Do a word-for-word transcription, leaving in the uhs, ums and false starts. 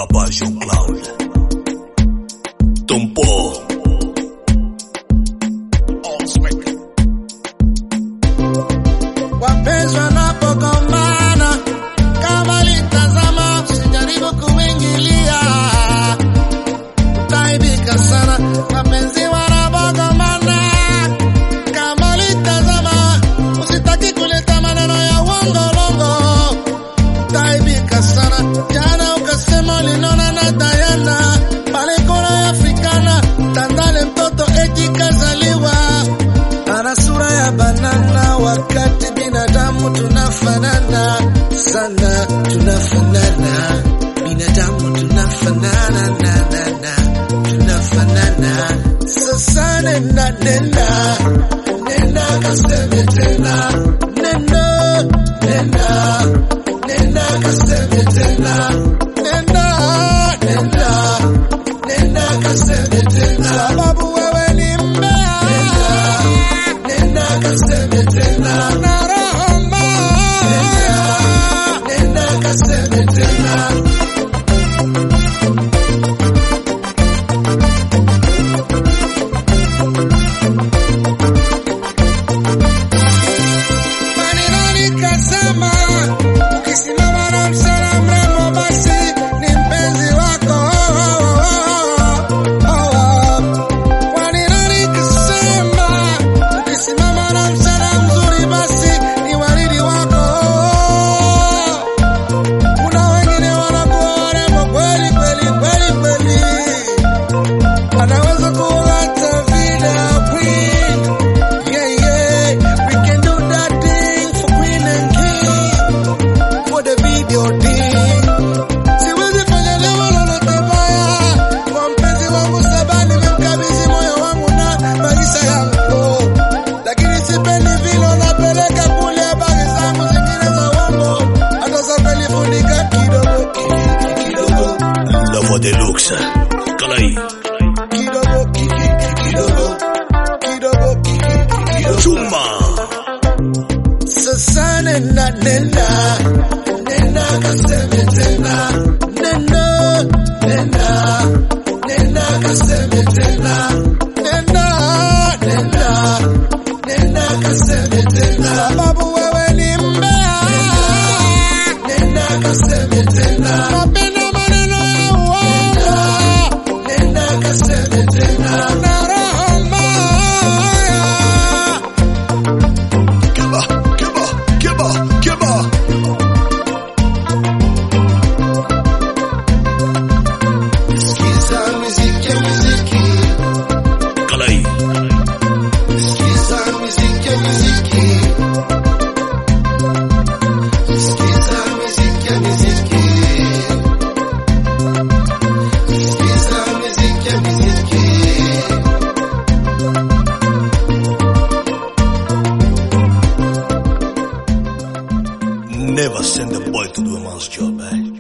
Papa Jean-Claude Tompo wapenzi wanapogombana, kama litazama, usijaribu kuingilia, utaibika sana. Wapenzi wanapogombana, kama litazama, usitaki kuleta maneno ya uongo longo, utaibika sana. Jana ukasema ulinona na Diana, pale kona ya Afrikana, Tandale mtoto eti kazaliwa, ana sura ya banana, wakati binadamu tunafanana sana, tunafanana binadamu tunafanana na na na tunafanana. Sasa nenda nenda nenda kaseme tena, nenda nenda nenda kaseme tena, nenda nenda nenda kaseme tena, sababu wewe ni mbea. Nenda kaseme tena, na roho mbaya. Nenda kaseme tena. Maneno nikasema, ukisimama na msichana mrembo basi ni mpenzi wako. Maneno nikasema, ukisimama na msichana mzuri basi ni waridi wako. Kuna wengine wanakuwa warembo kweli kweli kweli kweli, wanaweza kuwa hata video queen. Yeah, yeah, we can do that thing for queen and king, for the video thing. Siwezi fanya leo lolote baya kwa mpenzi wangu, sababu nimemkabidhi moyo wangu na maisha yangu, lakini sipendi vile unapeleka kule habari zangu zingine za uongo, hata safari funika kidogo kidogo La voix de luxe Kalai kidogo kidogo kidogo kidogo Chuma Sasa nenda nenda nenda kaseme tena, nenda nenda nenda kaseme tena, nenda nenda nenda kaseme tena, sababu wewe ni mbea. Nenda kaseme tena, napenda maneno ya uongo. Nenda kaseme tena, na roho mbaya. Keba, keba, keba, keba Sikiza muziki muziki, Kalai sikiza muziki muziki, sikiza muziki muziki, sikiza muziki muziki. Never send a boy to do a man's job, eh?